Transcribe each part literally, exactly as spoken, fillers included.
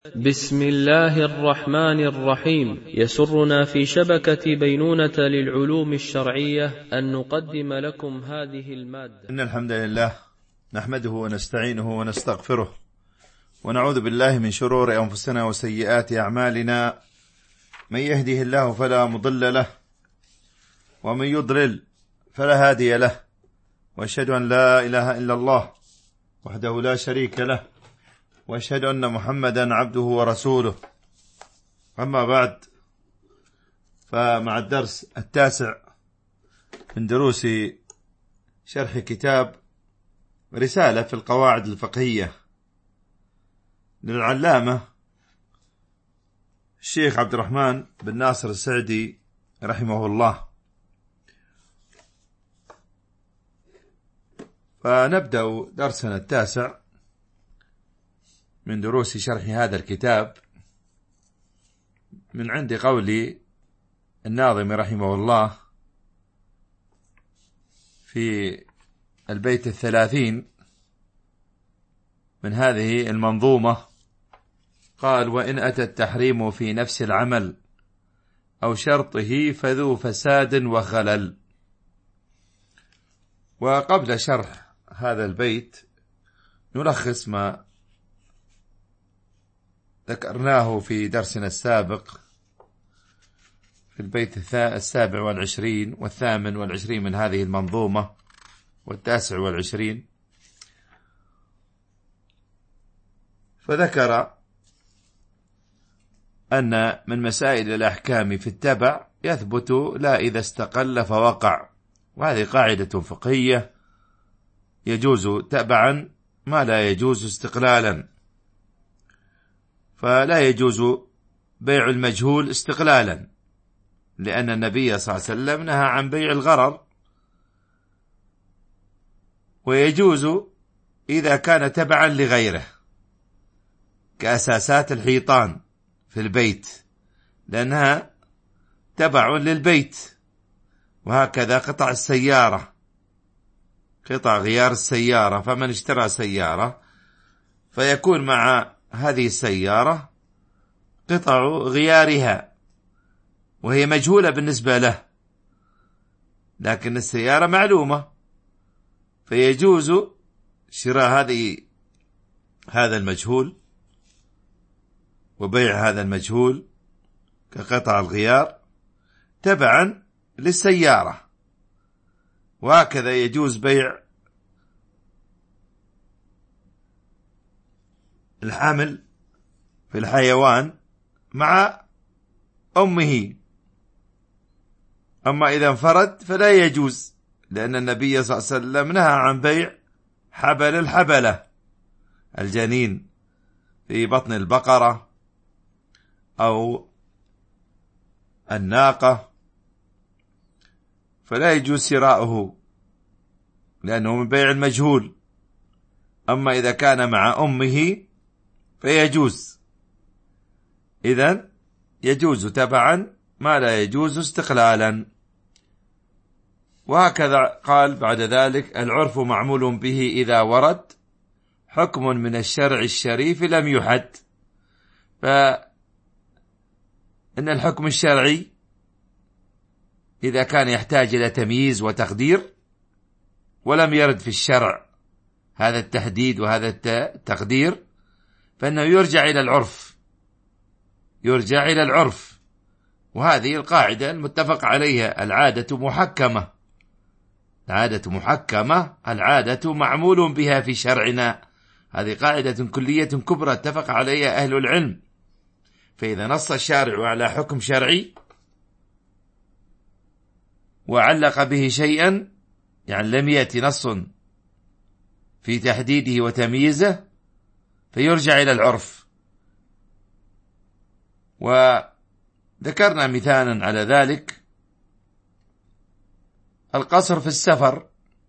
بسم الله الرحمن الرحيم. يسرنا في شبكة بينونة للعلوم الشرعية أن نقدم لكم هذه المادة. إن الحمد لله نحمده ونستعينه ونستغفره ونعوذ بالله من شرور أنفسنا وسيئات أعمالنا. من يهده الله فلا مضل له ومن يضلل فلا هادي له، وأشهد أن لا إله إلا الله وحده لا شريك له، وأشهد أن محمدا عبده ورسوله. أما بعد، فمع الدرس التاسع من دروس شرح كتاب رسالة في القواعد الفقهية للعلامة الشيخ عبد الرحمن بن ناصر السعدي رحمه الله. فنبدأ درسنا التاسع من دروس شرح هذا الكتاب من عند قول الناظم رحمه الله في البيت الثلاثين من هذه المنظومة. قال: وإن أتى التحريم في نفس العمل أو شرطه فذو فساد وخلل. وقبل شرح هذا البيت نلخص ما ذكرناه في درسنا السابق في البيت السابع والعشرين والثامن والعشرين من هذه المنظومة والتاسع والعشرين. فذكر أن من مسائل الأحكام في التبع يثبت لا إذا استقل فوقع، وهذه قاعدة فقهية، يجوز تبعا ما لا يجوز استقلالا. فلا يجوز بيع المجهول استقلالا، لأن النبي صلى الله عليه وسلم نهى عن بيع الغرر. ويجوز إذا كان تبعا لغيره، كأساسات الحيطان في البيت لأنها تبع للبيت، وهكذا قطع السيارة، قطع غيار السيارة. فمن اشترى سيارة فيكون مع هذه السيارة قطع غيارها وهي مجهولة بالنسبة له، لكن السيارة معلومة، فيجوز شراء هذه هذا المجهول وبيع هذا المجهول كقطع الغيار تبعا للسيارة. وهكذا يجوز بيع الحمل في الحيوان مع أمه. أما إذا انفرد فلا يجوز، لأن النبي صلى الله عليه وسلم نهى عن بيع حبل الحبلة، الجنين في بطن البقرة أو الناقة، فلا يجوز شراؤه لأنه من بيع المجهول. أما إذا كان مع أمه فيجوز. إذن يجوز تبعا ما لا يجوز استقلالا. وهكذا قال بعد ذلك: العرف معمول به إذا ورد حكم من الشرع الشريف لم يحد. فإن الحكم الشرعي إذا كان يحتاج إلى تمييز وتقدير ولم يرد في الشرع هذا التحديد وهذا التقدير، فإنه يرجع إلى العرف، يرجع إلى العرف. وهذه القاعدة المتفق عليها: العادة محكمة، العادة محكمة، العادة معمول بها في شرعنا. هذه قاعدة كلية كبرى اتفق عليها أهل العلم. فإذا نص الشارع على حكم شرعي وعلق به شيئا، يعني لم يأتي نص في تحديده وتمييزه، فيرجع إلى العرف. وذكرنا مثالا على ذلك: القصر في السفر،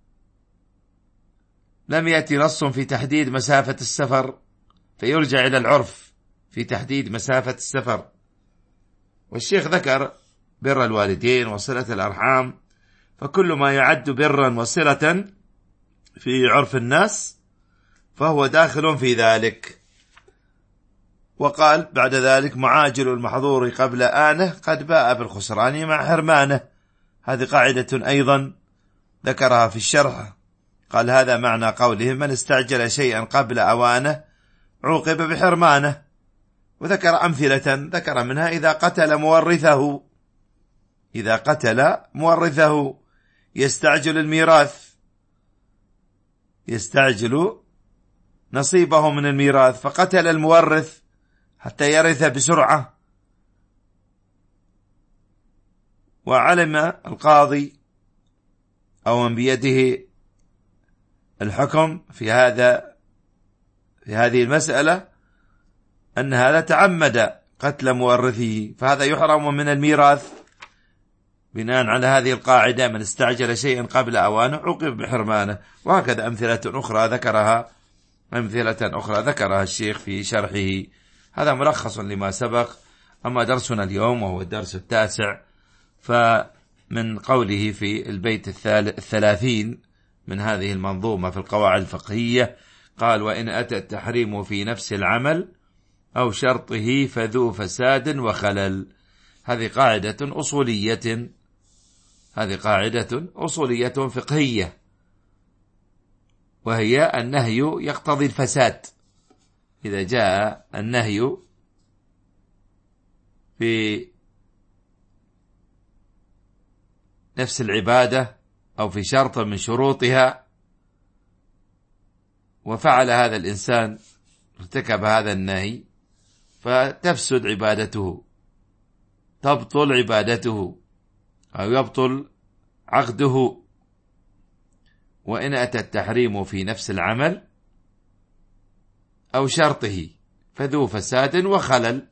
لم يأتي نص في تحديد مسافة السفر، فيرجع إلى العرف في تحديد مسافة السفر. والشيخ ذكر بر الوالدين وصلة الأرحام، فكل ما يعد برا وصلة في عرف الناس فهو داخل في ذلك. وقال بعد ذلك معاجل المحظور قبل آنه قد باء بالخسران مع حرمانه. هذه قاعدة أيضا ذكرها في الشرح، قال هذا معنى قوله من استعجل شيئا قبل أوانه عوقب بحرمانه. وذكر أمثلة ذكر منها إذا قتل مورثه، إذا قتل مورثه يستعجل الميراث، يستعجل نصيبه من الميراث فقتل المورث حتى يرث بسرعة. وعلم القاضي أو من بيده الحكم في هذا في هذه المسألة أن هذا تعمد قتل مورثه، فهذا يحرم من الميراث بناء على هذه القاعدة من استعجل شيئا قبل أوانه عوقب بحرمانه. وهكذا أمثلة أخرى ذكرها أمثلة أخرى ذكرها الشيخ في شرحه. هذا ملخص لما سبق. أما درسنا اليوم وهو الدرس التاسع، فمن قوله في البيت الثلاثين من هذه المنظومة في القواعد الفقهية قال وإن أتى التحريم في نفس العمل أو شرطه فذو فساد وخلل. هذه قاعدة أصولية، هذه قاعدة أصولية فقهية، وهي النهي يقتضي الفساد. إذا جاء النهي في نفس العبادة أو في شرط من شروطها وفعل هذا الإنسان ارتكب هذا النهي فتفسد عبادته، تبطل عبادته أو يبطل عقده. وإن أتى التحريم في نفس العمل أو شرطه فذو فساد وخلل.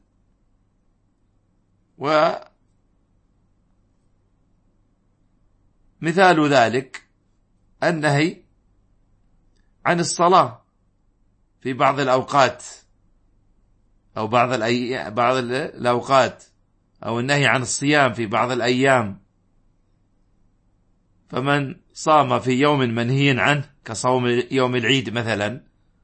ومثال ذلك النهي عن الصلاة في بعض الأوقات أو بعض الأي... بعض الأوقات، أو النهي عن الصيام في بعض الأيام. فمن صام في يوم منهي عنه كصوم يوم العيد مثلا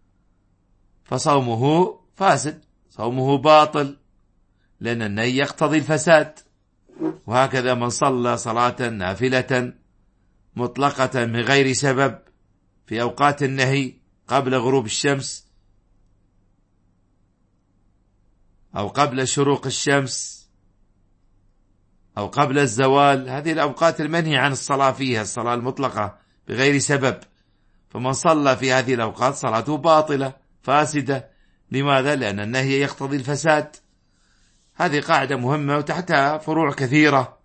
فصومه فاسد، صومه باطل، لأن النهي يقتضي الفساد. وهكذا من صلى صلاة نافلة مطلقة من غير سبب في أوقات النهي قبل غروب الشمس أو قبل شروق الشمس أو قبل الزوال، هذه الأوقات المنهي عن الصلاة فيها، الصلاة المطلقة بغير سبب، فمن صلى في هذه الأوقات صلاته باطلة فاسدة. لماذا؟ لأن النهي يقتضي الفساد. هذه قاعدة مهمة وتحتها فروع كثيرة.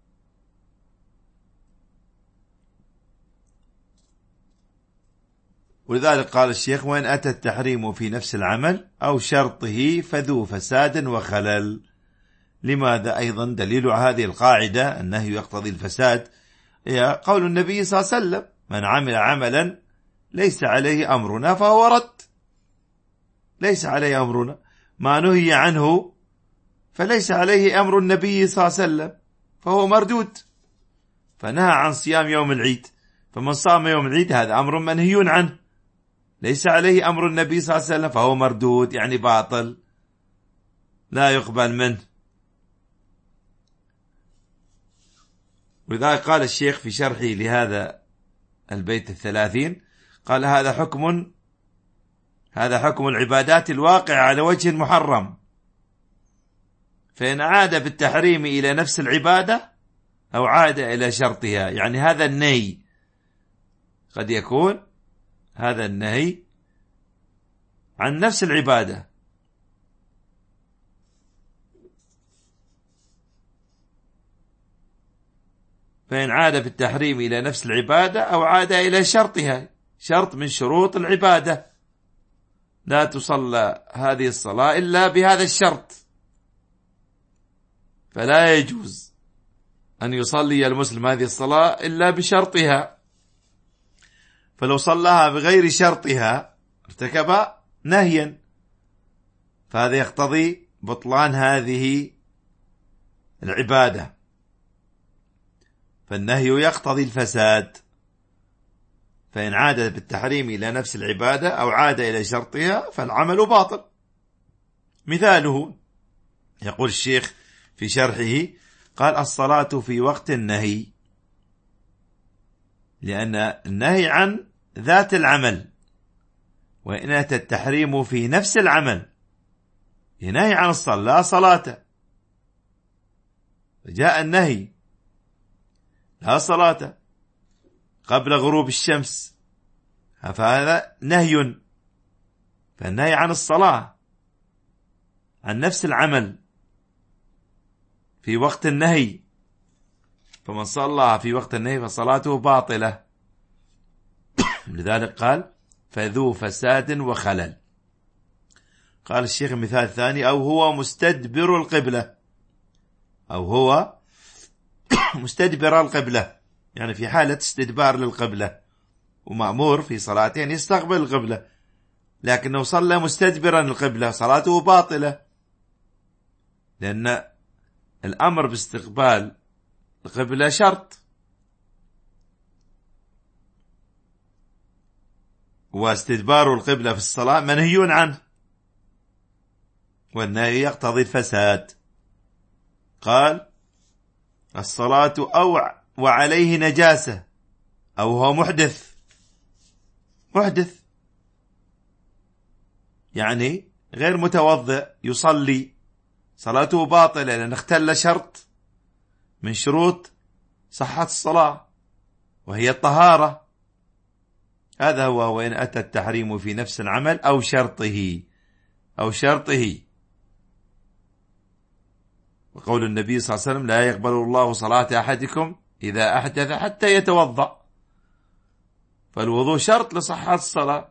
ولذلك قال الشيخ وإن أتى التحريم في نفس العمل أو شرطه فذو فساد وخلل. لماذا؟ أيضا دليل هذه القاعدة النهي يقتضي الفساد هي قول النبي صلى الله عليه وسلم من عمل عملا ليس عليه أمرنا فهو رد. ليس عليه أمرنا، ما نهي عنه فليس عليه أمر النبي صلى الله عليه وسلم فهو مردود. فنهى عن صيام يوم العيد، فمن صام يوم العيد هذا أمر منهي عنه ليس عليه أمر النبي صلى الله عليه وسلم فهو مردود، يعني باطل لا يقبل منه. ولذلك قال الشيخ في شرحه لهذا البيت الثلاثين قال هذا حكم هذا حكم العبادات الواقع على وجه محرم، فإن عاد بالتحريم إلى نفس العبادة أو عاد إلى شرطها، يعني هذا النهي قد يكون هذا النهي عن نفس العبادة، فإن عاد بالتحريم إلى نفس العبادة أو عاد إلى شرطها، شرط من شروط العبادة، لا تصلى هذه الصلاة إلا بهذا الشرط، فلا يجوز أن يصلي المسلم هذه الصلاة إلا بشرطها، فلو صلاها بغير شرطها ارتكب نهيا، فهذا يقتضي بطلان هذه العبادة، فالنهي يقتضي الفساد. فإن عاد بالتحريم إلى نفس العبادة أو عاد إلى شرطها فالعمل باطل. مثاله يقول الشيخ في شرحه قال الصلاة في وقت النهي، لأن النهي عن ذات العمل، وإن أتى التحريم في نفس العمل، نهي عن الصلاة لا صلاة، جاء النهي لا صلاة قبل غروب الشمس، فهذا نهي، فالنهي عن الصلاة عن نفس العمل في وقت النهي، فمن صلى في وقت النهي فصلاته باطلة. لذلك قال فذو فساد وخلل. قال الشيخ مثال ثاني أو هو مستدبر القبلة، أو هو مستدبر القبلة، يعني في حالة استدبار للقبلة، ومأمور في صلاته أن يستقبل القبلة، لكنه صلى مستدبرا القبلة، صلاته باطلة، لأن الأمر باستقبال القبلة شرط، واستدبار القبلة في الصلاة منهي عنه، والنهي يقتضي الفساد. قال الصلاة أو وعليه نجاسة، أو هو محدث، محدث يعني غير متوضئ يصلي، صلاته باطلة لأن اختل شرط من شروط صحة الصلاة وهي الطهارة. هذا هو وإن أتى التحريم في نفس العمل أو شرطه، أو شرطه. وقول النبي صلى الله عليه وسلم لا يقبل الله صلاة أحدكم إذا أحدث حتى يتوضأ، فالوضوء شرط لصحة الصلاة،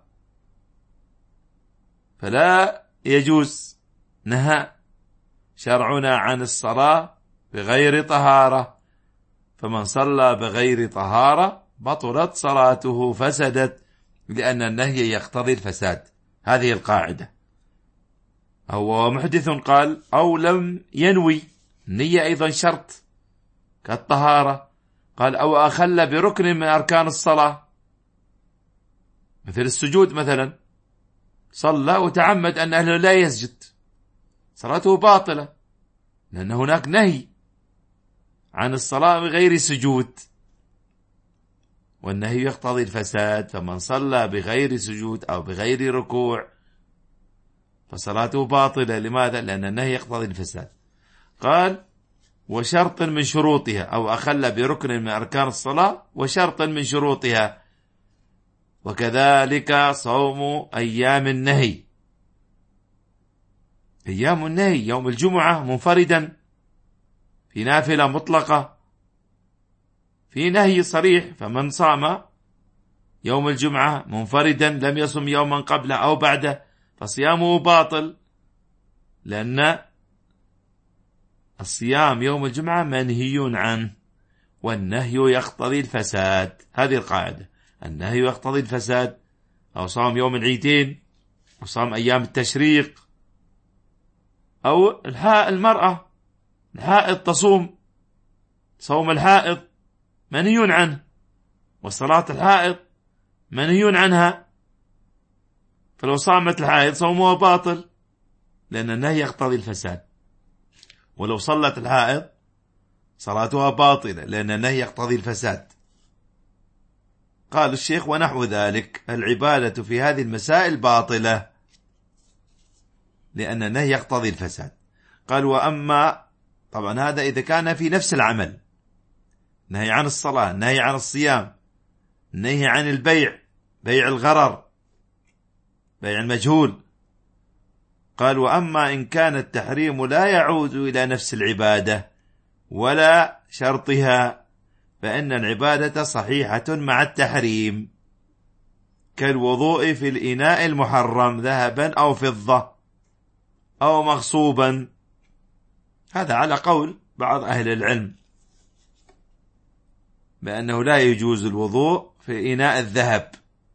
فلا يجوز، نهى شرعنا عن الصلاة بغير طهارة، فمن صلى بغير طهارة بطلت صلاته، فسدت، لأن النهي يقتضي الفساد. هذه القاعدة. أو محدث قال أو لم ينوي، النية أيضا شرط كالطهارة. قال أو أخل بركن من أركان الصلاة، مثل السجود مثلا، صلى وتعمد أن أهله لا يسجد، صلاته باطلة، لأن هناك نهي عن الصلاة بغير سجود، والنهي يقتضي الفساد، فمن صلى بغير سجود أو بغير ركوع فصلاته باطلة. لماذا؟ لأن النهي يقتضي الفساد. قال وشرط من شروطها، أو أخل بركن من أركان الصلاة وشرط من شروطها، وكذلك صوم أيام النهي، أيام النهي يوم الجمعة منفردا في نافلة مطلقة، في نهي صريح، فمن صام يوم الجمعة منفردا لم يصم يوما قبله أو بعده فصيامه باطل، لأن الصيام يوم الجمعة منهي عنه، والنهي يقتضي الفساد. هذه القاعدة، النهي يقتضي الفساد. أو صام يوم العيدين، أو صام أيام التشريق، أو المرأة الحائض تصوم، صوم الحائض منهي عنه، والصلاة الحائض منهي عنها، فلو صامت الحائض صومها باطل، لأن النهي يقتضي الفساد. ولو صلت الحائض صلاتها باطلة، لأن النهي يقتضي الفساد. قال الشيخ ونحو ذلك العبادة في هذه المسائل باطلة، لأن النهي يقتضي الفساد. قال وأما، طبعا هذا إذا كان في نفس العمل، نهي عن الصلاة، نهي عن الصيام، نهي عن البيع، بيع الغرر، بيع المجهول. قال وأما إن كان التحريم لا يعود إلى نفس العبادة ولا شرطها، فإن العبادة صحيحة مع التحريم، كالوضوء في الإناء المحرم ذهبا أو فضة أو مغصوبا. هذا على قول بعض أهل العلم بأنه لا يجوز الوضوء في إناء الذهب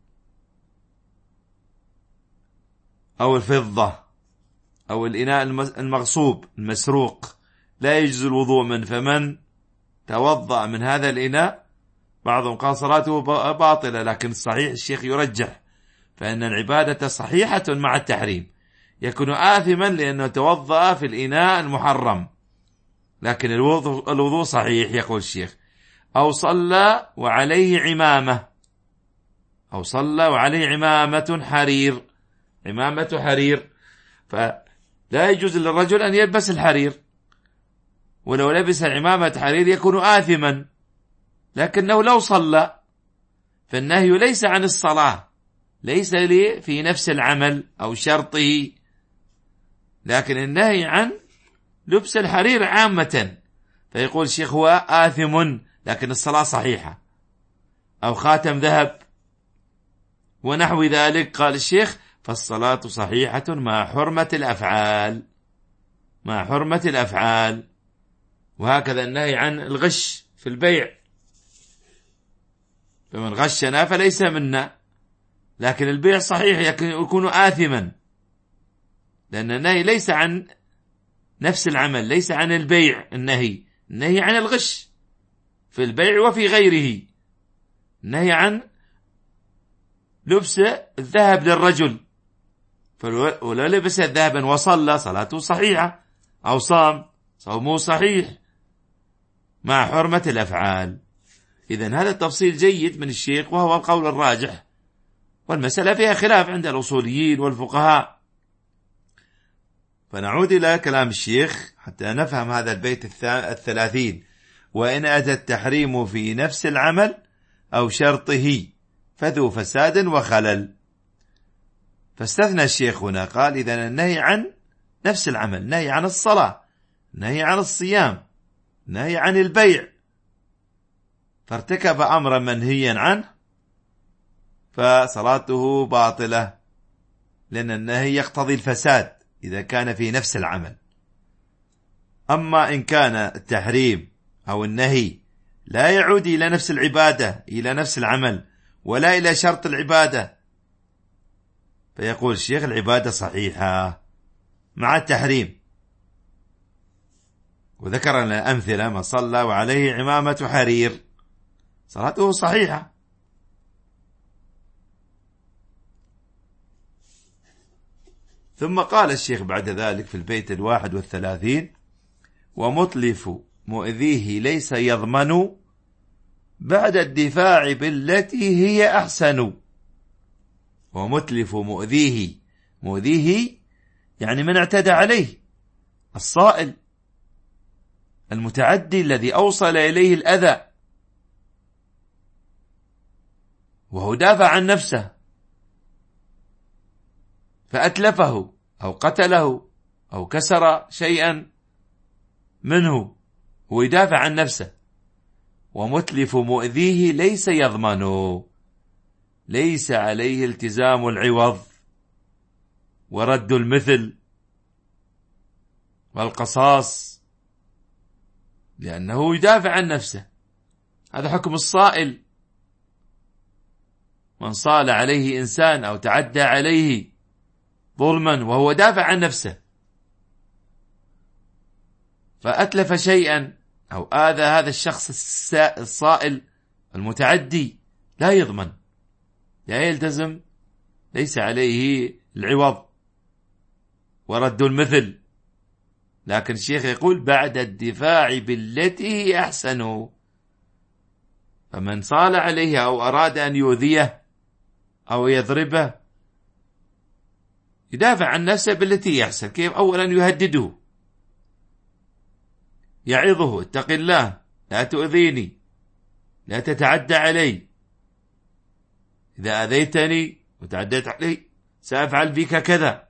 أو الفضة أو الإناء المغصوب المسروق، لا يجوز الوضوء منه، فمن توضأ من هذا الإناء بعضهم قال صلاته باطلة، لكن الصحيح الشيخ يرجح فإن العبادة صحيحة مع التحريم، يكون آثما لأنه توضأ في الإناء المحرم، لكن الوضوء, الوضوء صحيح يقول الشيخ. أو صلى وعليه عمامة، أو صلى وعليه عمامة حرير، عمامة حرير، فلا يجوز للرجل أن يلبس الحرير، ولو لبس عمامة حرير يكون آثما. لكنه لو صلى فالنهي ليس عن الصلاة، ليس لي في نفس العمل أو شرطه، لكن النهي عن لبس الحرير عامة. فيقول الشيخ هو آثم لكن الصلاة صحيحة. أو خاتم ذهب ونحو ذلك، قال الشيخ فالصلاة صحيحة مع حرمة الأفعال، مع حرمة الأفعال. وهكذا النهي عن الغش في البيع، فمن غشنا فليس منا، لكن البيع صحيح يكون آثما، لأن النهي ليس عن نفس العمل، ليس عن البيع، النهي النهي عن الغش في البيع وفي غيره، النهي عن لبس الذهب للرجل، فلو لبس ذهبا وصلى صلاته صحيحة، أو صام صومه صحيح مع حرمة الأفعال. إذن هذا التفصيل جيد من الشيخ، وهو القول الراجح، والمسألة فيها خلاف عند الأصوليين والفقهاء. فنعود إلى كلام الشيخ حتى نفهم هذا البيت الثلاثين: وإن أتى التحريم في نفس العمل أو شرطه فذو فساد وخلل. فاستثنى الشيخ هنا، قال إذن النهي عن نفس العمل، نهي عن الصلاة، نهي عن الصيام، نهي عن البيع، فارتكب أمرا منهيا عنه فصلاته باطلة، لأن النهي يقتضي الفساد إذا كان في نفس العمل. أما إن كان التحريم أو النهي لا يعود إلى نفس العبادة، إلى نفس العمل، ولا إلى شرط العبادة، فيقول الشيخ العبادة صحيحة مع التحريم. وذكر لنا أمثلة: ما صلى وعليه عمامة حرير صلاته صحيحة. ثم قال الشيخ بعد ذلك في البيت الواحد والثلاثين: ومطلف مؤذيه ليس يضمن بعد الدفاع بالتي هي أحسن. ومتلف مؤذيه، مؤذيه يعني من اعتدى عليه، الصائل المتعدي الذي أوصل إليه الأذى، وهو دافع عن نفسه فأتلفه أو قتله أو كسر شيئا منه، هو يدافع عن نفسه. ومتلف مؤذيه ليس يضمن، ليس عليه التزام العوض ورد المثل والقصاص، لأنه يدافع عن نفسه. هذا حكم الصائل. من صال عليه إنسان أو تعدى عليه ظلما وهو دافع عن نفسه فأتلف شيئا أو آذى هذا الشخص الصائل المتعدي، لا يضمن، لا يلتزم، ليس عليه العوض ورد المثل. لكن الشيخ يقول بعد الدفاع بالتي أحسن، فمن صال عليه أو أراد أن يؤذيه أو يضربه يدافع عن نفسه بالتي يحسن. كيف؟ أولا يهدده، يعظه: اتق الله، لا تؤذيني، لا تتعدى علي، إذا أذيتني وتعديت علي سأفعل بك كذا.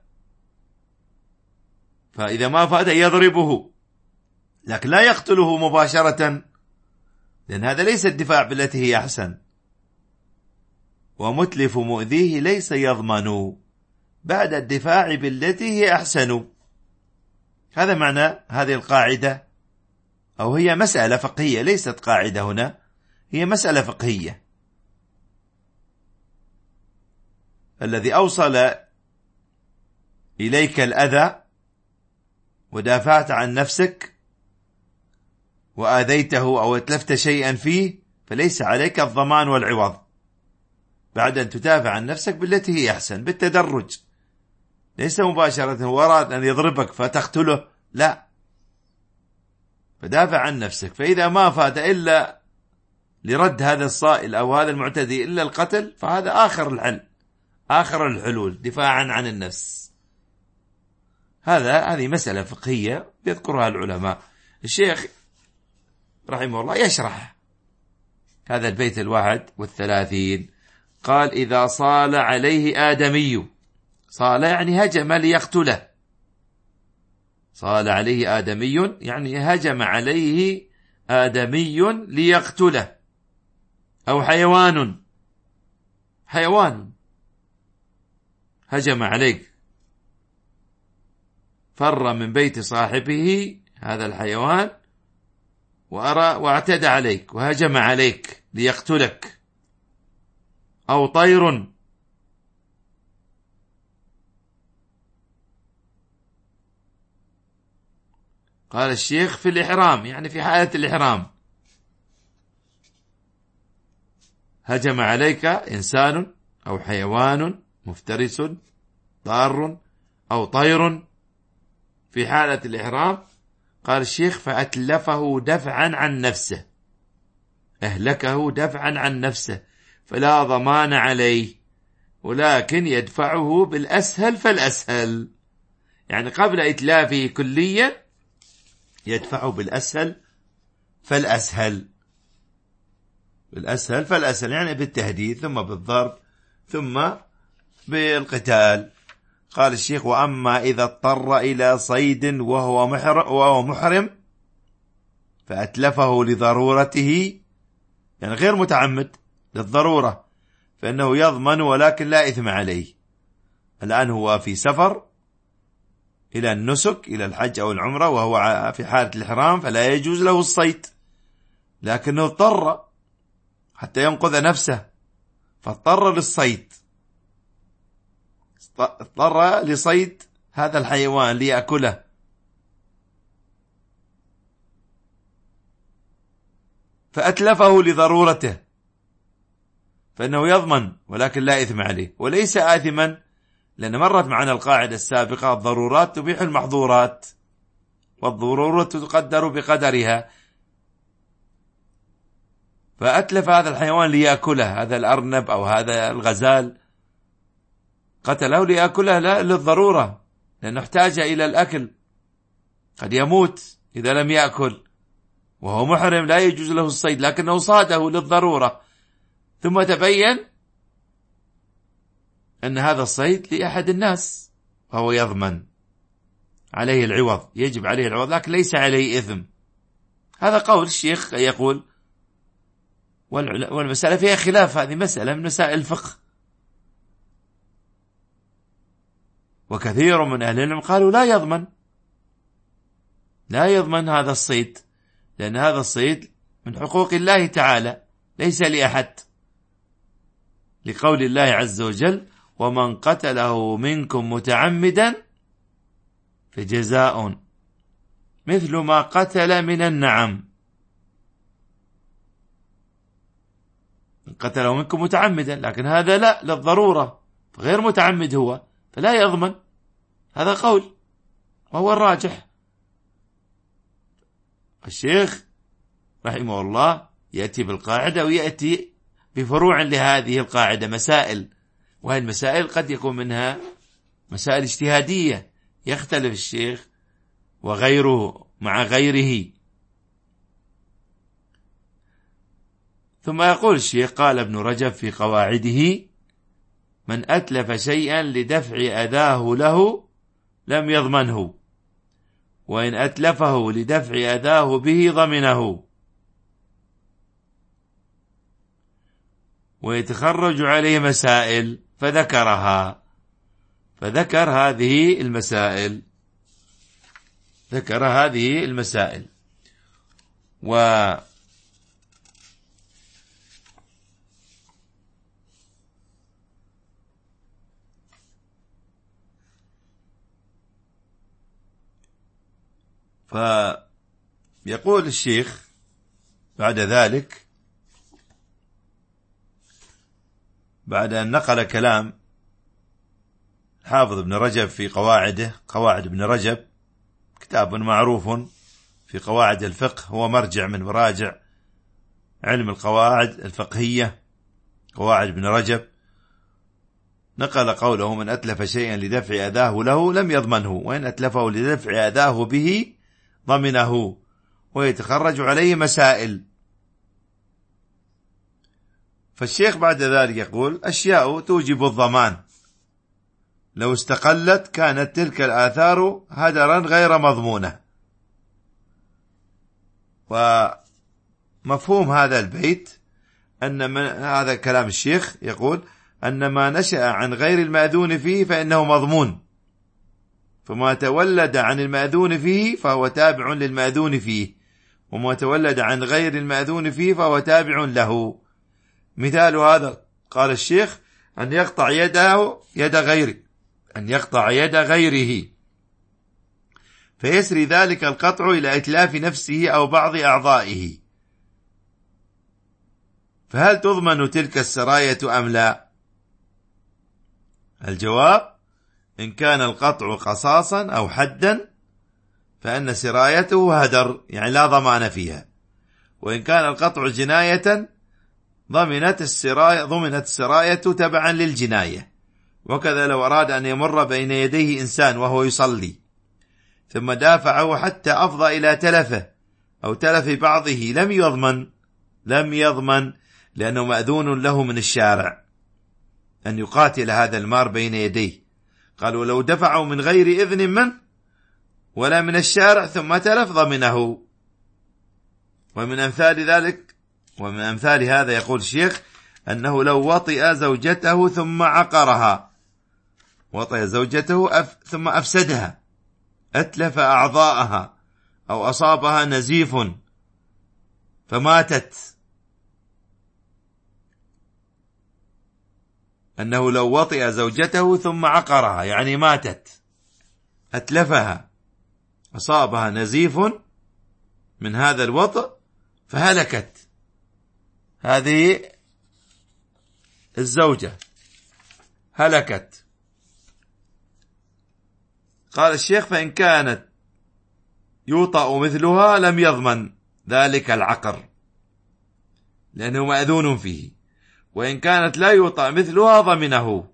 فإذا ما فات يضربه، لكن لا يقتله مباشرة، لأن هذا ليس الدفاع بالتي هي أحسن. ومتلف مؤذيه ليس يضمن بعد الدفاع بالتي هي أحسن. هذا معنى هذه القاعدة، أو هي مسألة فقهية، ليست قاعدة هنا، هي مسألة فقهية. الذي أوصل إليك الأذى ودافعت عن نفسك وآذيته أو اتلفت شيئا فيه، فليس عليك الضمان والعوض بعد أن تدافع عن نفسك بالتي هي أحسن، بالتدرج. ليس مباشرة وراد أن يضربك فتقتله، لا، فدافع عن نفسك. فإذا ما فات إلا لرد هذا الصائل أو هذا المعتدي إلا القتل، فهذا آخر الحل، آخر الحلول دفاعا عن النفس. هذا هذه مسألة فقهية يذكرها العلماء. الشيخ رحمه الله يشرح هذا البيت الواحد والثلاثين، قال: إذا صال عليه آدمي، صال يعني هجم ليقتله، صال عليه آدمي يعني هجم عليه آدمي ليقتله، أو حيوان، حيوان هجم عليك، فر من بيت صاحبه هذا الحيوان وأرى واعتدى عليك وهجم عليك ليقتلك، أو طير، قال الشيخ في الإحرام يعني في حالة الإحرام، هجم عليك إنسان أو حيوان مفترس ضار أو طير في حالة الإحرام، قال الشيخ فأتلفه دفعا عن نفسه، أهلكه دفعا عن نفسه، فلا ضمان عليه، ولكن يدفعه بالأسهل فالأسهل، يعني قبل إتلافه كليا يدفعه بالأسهل فالأسهل، بالأسهل فالأسهل يعني بالتهديد ثم بالضرب ثم بالقتال. قال الشيخ: وأما إذا اضطر إلى صيد وهو محرم, وهو محرم فأتلفه لضرورته، يعني غير متعمد للضرورة، فإنه يضمن ولكن لا إثم عليه. الآن هو في سفر إلى النسك إلى الحج أو العمرة وهو في حالة الإحرام، فلا يجوز له الصيد، لكنه اضطر حتى ينقذ نفسه فاضطر للصيد، اضطر لصيد هذا الحيوان ليأكله، فأتلفه لضرورته، فإنه يضمن ولكن لا إثم عليه، وليس آثما، لأن مرت معنا القاعدة السابقة: الضرورات تبيح المحظورات، والضرورة تقدر بقدرها. فأتلف هذا الحيوان ليأكله، هذا الأرنب أو هذا الغزال قتله ليأكله لا للضرورة، لأنه احتاج إلى الأكل، قد يموت إذا لم يأكل، وهو محرم لا يجوز له الصيد، لكنه صاده للضرورة، ثم تبين أن هذا الصيد لأحد الناس، فهو يضمن عليه العوض، يجب عليه العوض، لكن ليس عليه إثم. هذا قول الشيخ يقول، والمسألة فيها خلاف، هذه مسألة من مسائل الفقه، وكثير من أهل العلم قالوا لا يضمن، لا يضمن هذا الصيد، لأن هذا الصيد من حقوق الله تعالى ليس لأحد، لقول الله عز وجل: ومن قتله منكم متعمدا فجزاء مثل ما قتل من النعم. قتله منكم متعمدا، لكن هذا لا، للضرورة، غير متعمد هو، فلا يضمن. هذا قول وهو الراجح. الشيخ رحمه الله يأتي بالقاعدة ويأتي بفروع لهذه القاعدة، مسائل، وهذه المسائل قد يكون منها مسائل اجتهادية، يختلف الشيخ وغيره مع غيره. ثم يقول الشيخ: قال ابن رجب في قواعده: من أتلف شيئا لدفع أذاه له لم يضمنه، وإن أتلفه لدفع أذاه به ضمنه، ويتخرج عليه مسائل فذكرها، فذكر هذه المسائل، ذكر هذه المسائل. و فيقول الشيخ بعد ذلك، بعد أن نقل كلام حافظ ابن رجب في قواعده، قواعد ابن رجب كتاب معروف في قواعد الفقه، هو مرجع من مراجع علم القواعد الفقهية، قواعد ابن رجب، نقل قوله: من أتلف شيئا لدفع أذاه له لم يضمنه، وإن أتلفه لدفع أذاه به ضمنه، ويتخرج عليه مسائل. فالشيخ بعد ذلك يقول: أشياء توجب الضمان لو استقلت كانت تلك الآثار هدرا غير مضمونة. ومفهوم هذا البيت أن من هذا كلام الشيخ يقول أن ما نشأ عن غير المأذون فيه فإنه مضمون، فما تولد عن المأذون فيه فهو تابع للمأذون فيه، وما تولد عن غير المأذون فيه فهو تابع له. مثال هذا قال الشيخ: أن يقطع يده يد غيره، أن يقطع يد غيره، فيسري ذلك القطع إلى إتلاف نفسه أو بعض أعضائه، فهل تضمن تلك السراية أم لا؟ الجواب: إن كان القطع قصاصا أو حدا فإن سرايته هدر، يعني لا ضمان فيها. وإن كان القطع جناية ضمنت السراية ضمنت السراية تبعا للجناية. وكذا لو أراد أن يمر بين يديه إنسان وهو يصلي ثم دافعه حتى أفضى إلى تلفه أو تلف بعضه لم يضمن لم يضمن لأنه مأذون له من الشارع أن يقاتل هذا المار بين يديه. قالوا: لو دفعوا من غير إذن من ولا من الشارع ثم تلف ضمنه. ومن أمثال ذلك ومن أمثال هذا يقول الشيخ أنه لو وطئ زوجته ثم عقرها، وطئ زوجته أف ثم أفسدها، أتلف أعضاءها أو أصابها نزيف فماتت، أنه لو وطئ زوجته ثم عقرها يعني ماتت، أتلفها، أصابها نزيف من هذا الوطئ فهلكت هذه الزوجة، هلكت. قال الشيخ: فإن كانت يوطأ مثلها لم يضمن ذلك العقر لأنه مأذون فيه، وإن كانت لا يوطأ مثلها ضمنه.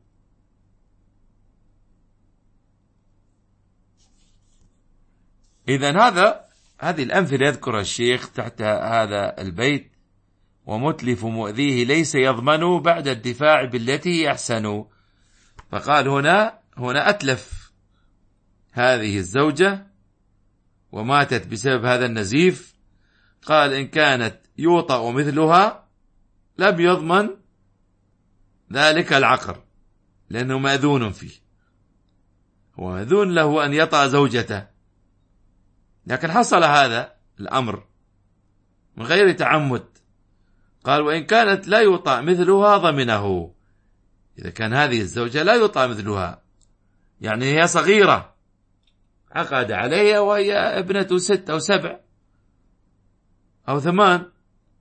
إذن هذا هذه الأمثلة يذكرها الشيخ تحت هذا البيت: ومتلف مؤذيه ليس يضمن بعد الدفاع بالتي أحسن. فقال هنا هنا أتلف هذه الزوجة وماتت بسبب هذا النزيف، قال: إن كانت يوطأ مثلها لم يضمن ذلك العقر لأنه مأذون فيه، هو مأذون له أن يطأ زوجته، لكن حصل هذا الأمر من غير تعمد. قال: وإن كانت لا يوطأ مثلها ضمنه. إذا كان هذه الزوجة لا يوطأ مثلها يعني هي صغيرة، عقد عليها وهي ابنة ست أو سبع أو ثمان،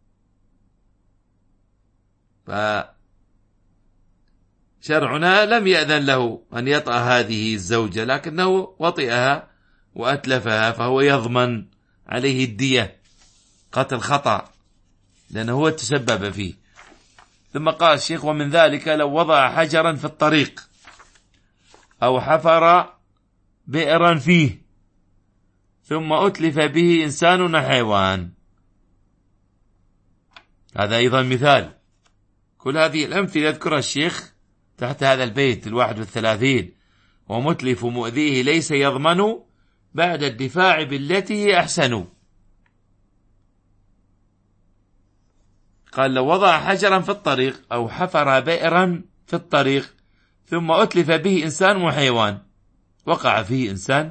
فشرعنا لم يأذن له أن يطأ هذه الزوجة، لكنه وطئها وأتلفها، فهو يضمن عليه الدية، قتل خطأ لأنه هو تسبب فيه. ثم قال الشيخ: ومن ذلك لو وضع حجرا في الطريق أو حفر بئرا فيه ثم أتلف به إنسان وحيوان. هذا أيضا مثال. كل هذه الأمثلة يذكرها الشيخ تحت هذا البيت الواحد والثلاثين: ومتلف مؤذيه ليس يضمن بعد الدفاع بالتي أحسن. قال: لو وضع حجرا في الطريق أو حفر بئرا في الطريق ثم أتلف به إنسان وحيوان، وقع فيه إنسان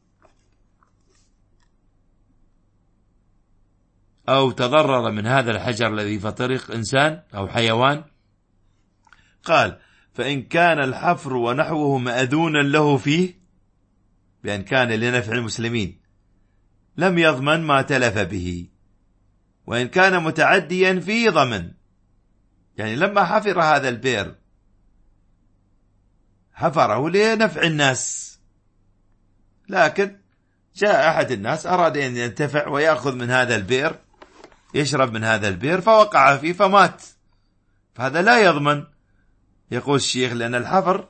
أو تضرر من هذا الحجر الذي في الطريق إنسان أو حيوان. قال: فإن كان الحفر ونحوه مأذونا له فيه بأن كان لنفع المسلمين لم يضمن ما تلف به، وإن كان متعديا فيه ضمن. يعني لما حفر هذا البئر حفره لنفع الناس، لكن جاء أحد الناس أراد أن ينتفع ويأخذ من هذا البئر، يشرب من هذا البئر، فوقع فيه فمات، فهذا لا يضمن، يقول الشيخ، لأن الحفر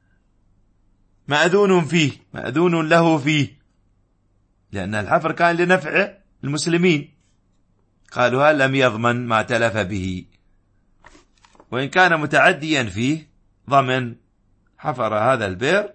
مأذون فيه، مأذون له فيه، لأن الحفر كان لنفع المسلمين. قالوا لم يضمن ما تلف به، وإن كان متعديا فيه ضمن. حفر هذا البئر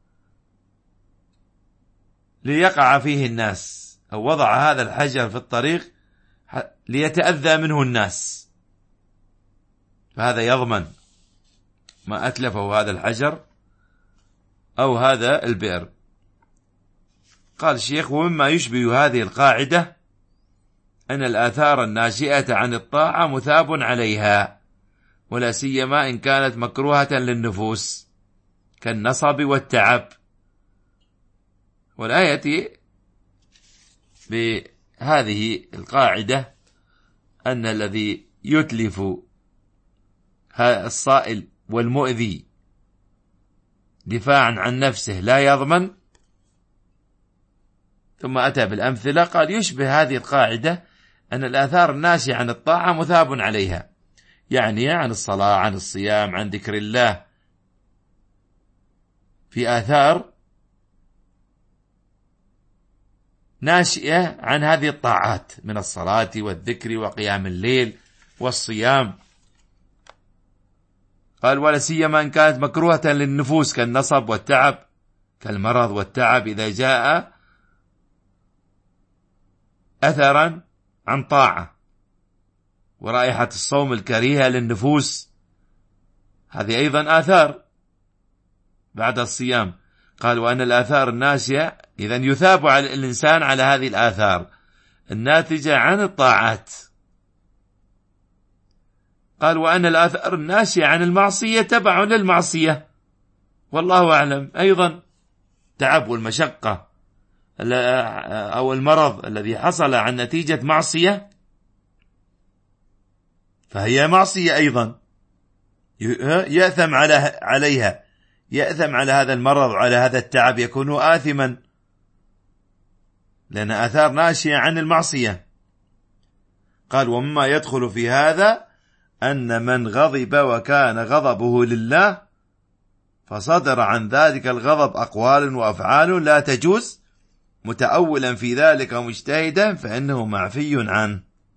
ليقع فيه الناس، أو وضع هذا الحجر في الطريق ليتأذى منه الناس، فهذا يضمن ما أتلفه هذا الحجر أو هذا البئر. قال الشيخ: ومما يشبه هذه القاعدة أن الآثار الناشئة عن الطاعة مثاب عليها، ولا سيما إن كانت مكروهة للنفوس كالنصب والتعب. والآية بهذه القاعدة أن الذي يتلف الصائل والمؤذي دفاعا عن نفسه لا يضمن. ثم أتى بالأمثلة، قال: يشبه هذه القاعدة أن الآثار الناشئة عن الطاعة مثاب عليها، يعني عن الصلاة، عن الصيام، عن ذكر الله، في آثار ناشئة عن هذه الطاعات من الصلاة والذكر وقيام الليل والصيام. قال: ولا سيما إن كانت مكروهة للنفوس كالنصب والتعب، كالمرض والتعب إذا جاء أثرا عن طاعة، ورائحة الصوم الكريهة للنفوس، هذه أيضا آثار بعد الصيام. قال: وأن الآثار الناشئة إذن يثاب على الإنسان على هذه الآثار الناتجة عن الطاعات. قال: وأن الآثار الناشئة عن المعصية تبع للمعصية، والله أعلم. أيضا تعب والمشقة أو المرض الذي حصل عن نتيجة معصية فهي معصية أيضا، يأثم على عليها، يأثم على هذا المرض وعلى هذا التعب، يكون آثما، لأن آثار ناشئة عن المعصية. قال: ومما يدخل في هذا أن من غضب وكان غضبه لله فصدر عن ذلك الغضب أقوال وأفعال لا تجوز، متأولا في ذلك ومجتهدا، فإنه معفي عنه،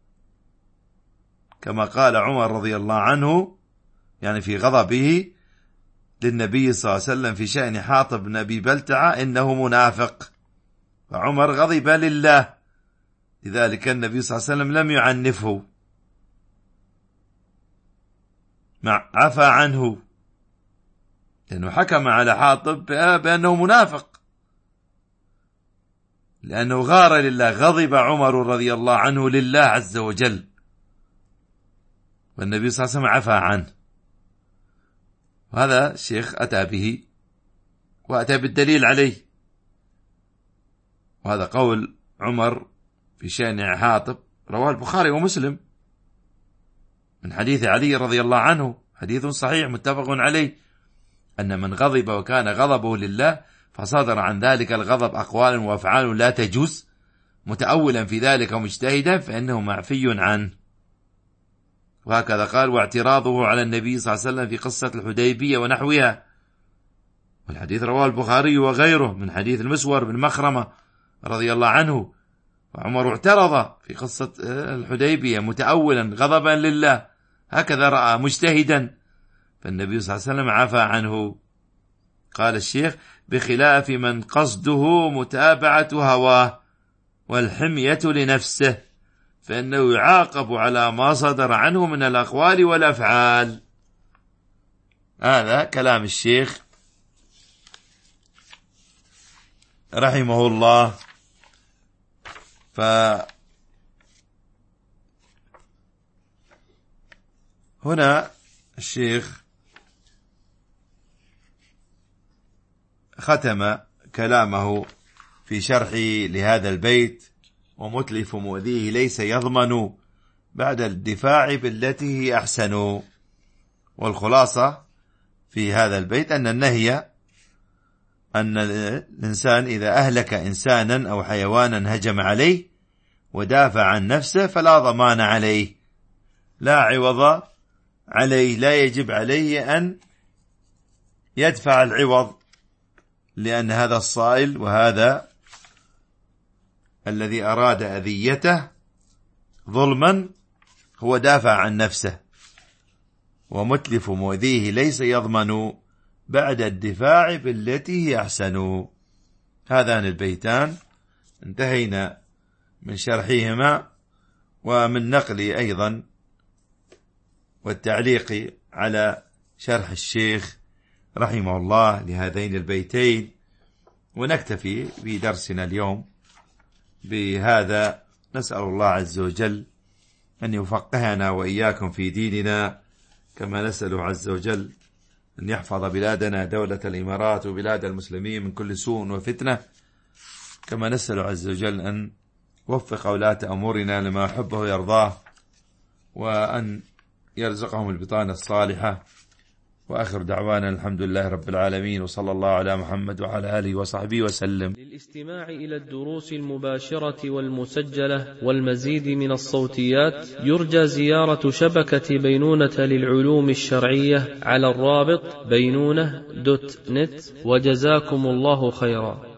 كما قال عمر رضي الله عنه، يعني في غضبه للنبي صلى الله عليه وسلم في شأن حاطب بن أبي بلتعة: إنه منافق. فعمر غضب لله، لذلك النبي صلى الله عليه وسلم لم يعنفه، مع عفى عنه، لأنه حكم على حاطب بأنه منافق، لأنه غار لله. غضب عمر رضي الله عنه لله عز وجل، والنبي صلى الله عليه وسلم عفى عنه. وهذا الشيخ أتى به وأتى بالدليل عليه، وهذا قول عمر في شأن حاطب رواه البخاري ومسلم من حديث علي رضي الله عنه، حديث صحيح متفق عليه، أن من غضب وكان غضبه لله فصدر عن ذلك الغضب أقوال وأفعال لا تجوز، متأولا في ذلك ومجتهدا، فإنه معفي عنه. وهكذا قال: واعتراضه على النبي صلى الله عليه وسلم في قصة الحديبية ونحوها، والحديث رواه البخاري وغيره من حديث المسور بن مخرمة رضي الله عنه. وعمر اعترض في قصة الحديبية متأولا غضبا لله، هكذا رأى مجتهدا، فالنبي صلى الله عليه وسلم عفى عنه. قال الشيخ: بخلاف من قصده متابعة هواه والحمية لنفسه، فإنه يعاقب على ما صدر عنه من الأقوال والأفعال. هذا كلام الشيخ رحمه الله. فهنا الشيخ ختم كلامه في شرحه لهذا البيت: ومتلف مؤذيه ليس يضمن بعد الدفاع بالتي هي أحسن. والخلاصة في هذا البيت أن النهي أن الإنسان إذا أهلك إنسانا أو حيوانا هجم عليه ودافع عن نفسه فلا ضمان عليه، لا عوض عليه، لا يجب عليه أن يدفع العوض، لأن هذا الصائل وهذا الذي أراد أذيته ظلما هو دافع عن نفسه، ومتلف مؤذيه ليس يضمن بعد الدفاع بالتي هي أحسن. هذان البيتان انتهينا من شرحهما ومن نقل أيضا والتعليق على شرح الشيخ رحمه الله لهذين البيتين، ونكتفي في درسنا اليوم بهذا. نسأل الله عز وجل أن يفقهنا وإياكم في ديننا، كما نسأل عز وجل أن يحفظ بلادنا دولة الإمارات وبلاد المسلمين من كل سوء وفتنة، كما نسأل عز وجل أن يوفق ولاة أمورنا لما يحبه ويرضاه، وأن يرزقهم البطانة الصالحة. وآخر دعوانا الحمد لله رب العالمين، وصلى الله على محمد وعلى آله وصحبه وسلم. للاستماع إلى الدروس المباشرة والمسجلة والمزيد من الصوتيات يرجى زيارة شبكة بينونة للعلوم الشرعية على الرابط بينونة دوت نت، وجزاكم الله خيرا.